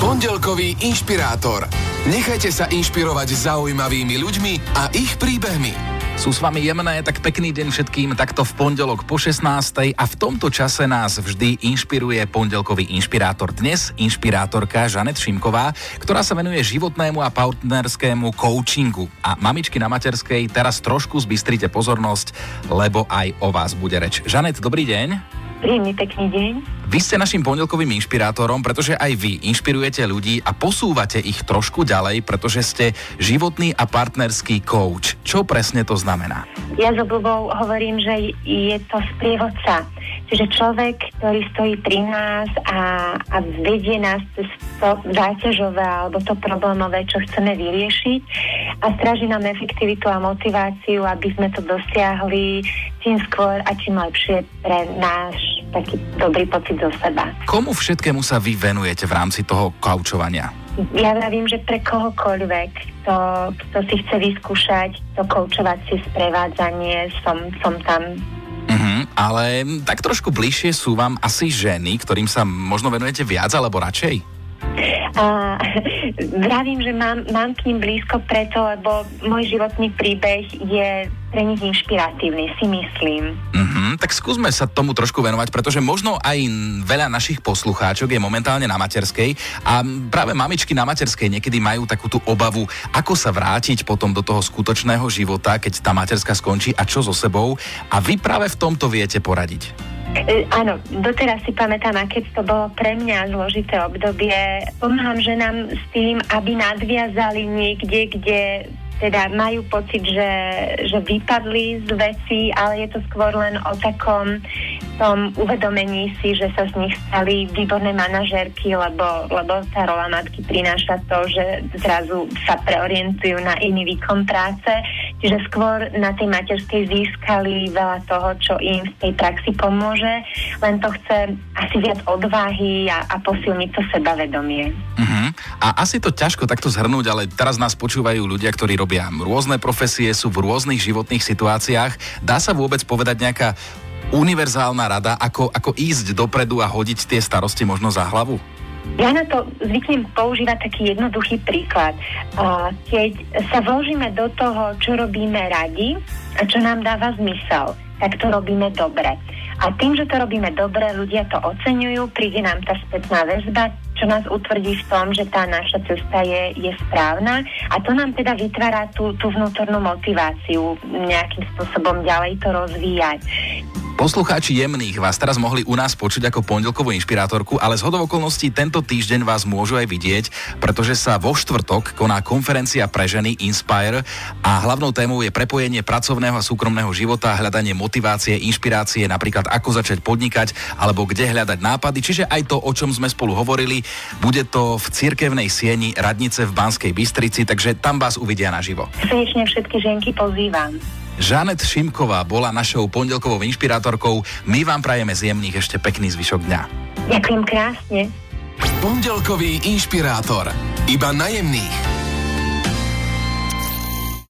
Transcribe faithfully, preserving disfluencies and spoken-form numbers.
Pondelkový inšpirátor. Nechajte sa inšpirovať zaujímavými ľuďmi a ich príbehmi. Sú s vami jemné, tak pekný deň všetkým, takto v pondelok po šestnástej a v tomto čase nás vždy inšpiruje pondelkový inšpirátor. Dnes inšpirátorka Žanet Šimková, ktorá sa venuje životnému a partnerskému coachingu. A mamičky na materskej, teraz trošku zbystrite pozornosť, lebo aj o vás bude reč. Žanet, dobrý deň. Príjemný, pekný deň. Vy ste našim pondelkovým inšpirátorom, pretože aj vy inšpirujete ľudí a posúvate ich trošku ďalej, pretože ste životný a partnerský coach. Čo presne to znamená? Ja s obľubou hovorím, že je to sprievodca. Čiže človek, ktorý stojí pri nás a, a vedie nás cez to záťažové alebo to problémové, čo chceme vyriešiť a stráži nám efektivitu a motiváciu, aby sme to dosiahli tým skôr a čím lepšie pre náš taký dobrý pocit zo seba. Komu všetkému sa vy venujete v rámci toho koučovania? Ja vravím, že pre kohokoľvek, kto, kto si chce vyskúšať to koučovacie sprevádzanie, som, som tam. Uh-huh, ale tak trošku bližšie sú vám asi ženy, ktorým sa možno venujete viac alebo radšej? A vravím, že mám, mám k ním blízko preto, lebo môj životný príbeh je pre nich inšpiratívny, si myslím. Uh-huh, tak skúsme sa tomu trošku venovať, pretože možno aj veľa našich poslucháčok je momentálne na materskej a práve mamičky na materskej niekedy majú takú tú obavu, ako sa vrátiť potom do toho skutočného života, keď tá materská skončí a čo so sebou. A vy práve v tomto viete poradiť. E, áno, doteraz si pamätám, a keď to bolo pre mňa zložité obdobie, pomáham ženám s tým, aby nadviazali niekde, kde teda majú pocit, že, že vypadli z veci, ale je to skôr len o takom tom uvedomení si, že sa z nich stali výborné manažérky, lebo, lebo tá rola matky prináša to, že zrazu sa preorientujú na iný výkon práce, čiže skôr na tej materskej získali veľa toho, čo im v tej praxi pomôže, len to chce asi viac odvahy a, a posilniť to sebavedomie. Uh-huh. A asi to ťažko takto zhrnúť, ale teraz nás počúvajú ľudia, ktorí robia rôzne profesie, sú v rôznych životných situáciách. Dá sa vôbec povedať nejaká univerzálna rada, ako, ako ísť dopredu a hodiť tie starosti možno za hlavu? Ja na to zvyknem používať taký jednoduchý príklad. Keď sa vložíme do toho, čo robíme radi a čo nám dáva zmysel, tak to robíme dobre. A tým, že to robíme dobre, ľudia to oceňujú, príde nám tá spätná väzba, čo nás utvrdí v tom, že tá naša cesta je, je správna a to nám teda vytvára tú, tú vnútornú motiváciu nejakým spôsobom ďalej to rozvíjať. Poslucháči jemných vás teraz mohli u nás počuť ako pondelkovú inšpirátorku, ale zhodou okolností tento týždeň vás môžu aj vidieť, pretože sa vo štvrtok koná konferencia pre ženy Inspire a hlavnou témou je prepojenie pracovného a súkromného života, hľadanie motivácie, inšpirácie, napríklad ako začať podnikať alebo kde hľadať nápady, čiže aj to, o čom sme spolu hovorili, bude to v cirkevnej sieni Radnice v Banskej Bystrici, takže tam vás uvidia naživo. Srdečne všetky ženky pozývam. Žanet Šimková bola našou pondelkovou inšpirátorkou. My vám prajeme z jemných ešte pekný zvyšok dňa. Ďakujem krásne. Pondelkový inšpirátor. Iba na jemných.